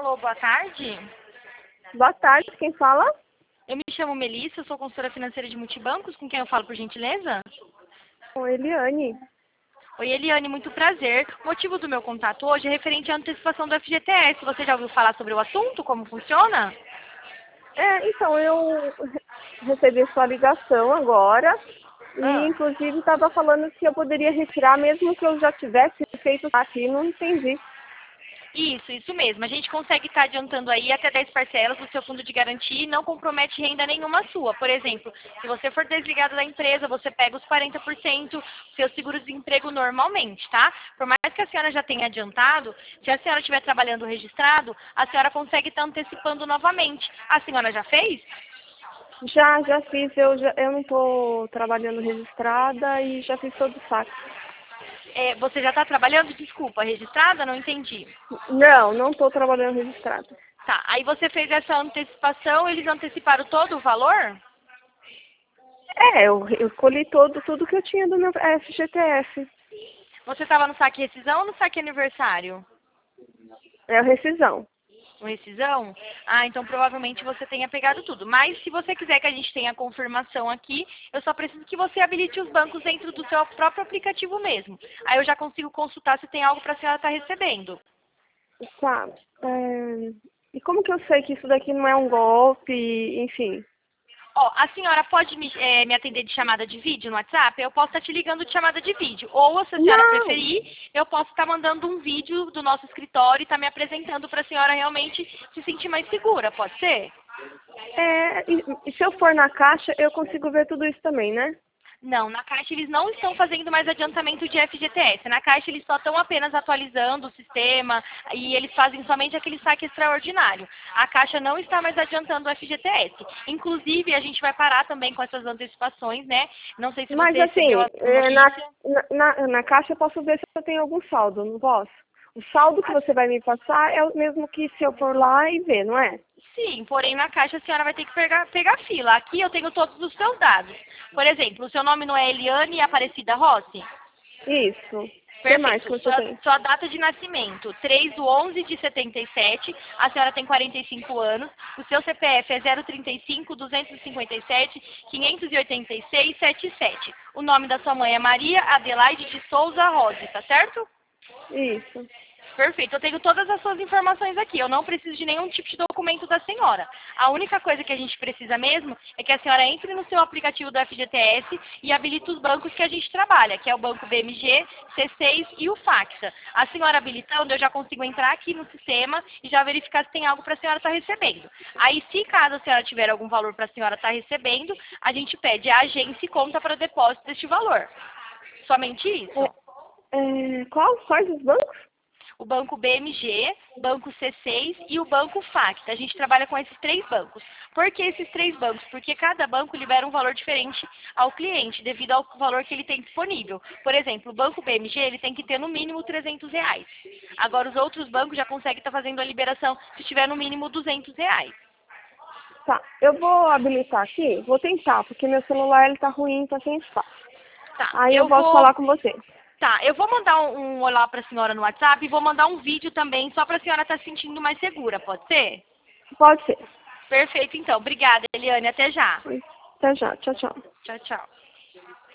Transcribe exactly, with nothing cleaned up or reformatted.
Alô, boa tarde. Boa tarde, quem fala? Eu me chamo Melissa, eu sou consultora financeira de multibancos, com quem eu falo, por gentileza? Com Eliane. Oi, Eliane, muito prazer. O motivo do meu contato hoje é referente à antecipação do F G T S. Você já ouviu falar sobre o assunto, como funciona? É, então, eu re- recebi sua ligação agora e, Ah. inclusive, estava falando que eu poderia retirar mesmo que eu já tivesse feito aqui, não entendi. Isso, isso mesmo. A gente consegue estar adiantando aí até dez parcelas do seu fundo de garantia e não compromete renda nenhuma sua. Por exemplo, se você for desligado da empresa, você pega os quarenta por cento seu seguro-desemprego normalmente, tá? Por mais que a senhora já tenha adiantado, se a senhora estiver trabalhando registrado, a senhora consegue estar antecipando novamente. A senhora já fez? Já, já fiz, eu, já, eu não estou trabalhando registrada e já fiz todo o saque. É, você já está trabalhando? Desculpa, registrada? Não entendi. Não, não estou trabalhando registrada. Tá, aí você fez essa antecipação, eles anteciparam todo o valor? É, eu, eu escolhi todo, tudo que eu tinha do meu F G T S. Você estava no saque rescisão ou no saque aniversário? É a rescisão. No rescisão? Ah, então provavelmente você tenha pegado tudo. Mas se você quiser que a gente tenha a confirmação aqui, eu só preciso que você habilite os bancos dentro do seu próprio aplicativo mesmo. Aí eu já consigo consultar se tem algo para a senhora estar recebendo. Tá. É, e como que eu sei que isso daqui não é um golpe, enfim? Ó, a senhora pode me, eh, me atender de chamada de vídeo no WhatsApp? Eu posso estar te ligando de chamada de vídeo. Ou, se a senhora Não! preferir, eu posso estar mandando um vídeo do nosso escritório e estar me apresentando para a senhora realmente se sentir mais segura, pode ser? É, e, e se eu for na caixa, eu consigo ver tudo isso também, né? Não, na Caixa eles não estão fazendo mais adiantamento de F G T S. Na Caixa eles só estão apenas atualizando o sistema e eles fazem somente aquele saque extraordinário. A Caixa não está mais adiantando o F G T S. Inclusive, a gente vai parar também com essas antecipações, né? Não sei se Mas você recebeu assim, a é, na, notícia. na, na na caixa eu posso ver se eu tenho algum saldo, não posso? O saldo que você vai me passar é o mesmo que se eu for lá e ver, não é? Sim, porém na Caixa a senhora vai ter que pegar, pegar fila. Aqui eu tenho todos os seus dados. Por exemplo, o seu nome não é Eliane Aparecida Rossi? Isso. O que mais que Perfeito. você Sua, tem? sua data de nascimento, três do onze de setenta e sete, a senhora tem quarenta e cinco anos, o seu C P F é zero trinta e cinco, duzentos e cinquenta e sete, quinhentos e oitenta e seis, setenta e sete. O nome da sua mãe é Maria Adelaide de Souza Rose, tá certo? Isso. Perfeito, eu tenho todas as suas informações aqui. Eu não preciso de nenhum tipo de documento da senhora. A única coisa que a gente precisa mesmo é que a senhora entre no seu aplicativo do F G T S e habilite os bancos que a gente trabalha, que é o Banco B M G, C seis e o Faxa. A senhora habilitando, eu já consigo entrar aqui no sistema e já verificar se tem algo para a senhora estar recebendo. Aí, se caso a senhora tiver algum valor para a senhora estar recebendo, a gente pede a agência e conta para depósito deste valor. Somente isso. É, é, qual? Quais os bancos? O Banco B M G, Banco C seis e o Banco Facta. A gente trabalha com esses três bancos. Por que esses três bancos? Porque cada banco libera um valor diferente ao cliente, devido ao valor que ele tem disponível. Por exemplo, o Banco B M G ele tem que ter no mínimo trezentos reais. Agora, os outros bancos já conseguem estar fazendo a liberação se tiver no mínimo duzentos reais. Tá, eu vou habilitar aqui, vou tentar, porque meu celular ele tá ruim, tá sem espaço. Tá, Aí eu eu posso vou... falar com você. Tá, eu vou mandar um, um olá para a senhora no WhatsApp e vou mandar um vídeo também, só para a senhora estar se sentindo mais segura, pode ser? Pode ser. Perfeito, então. Obrigada, Eliane. Até já. Até já. Tchau, tchau. Tchau, tchau.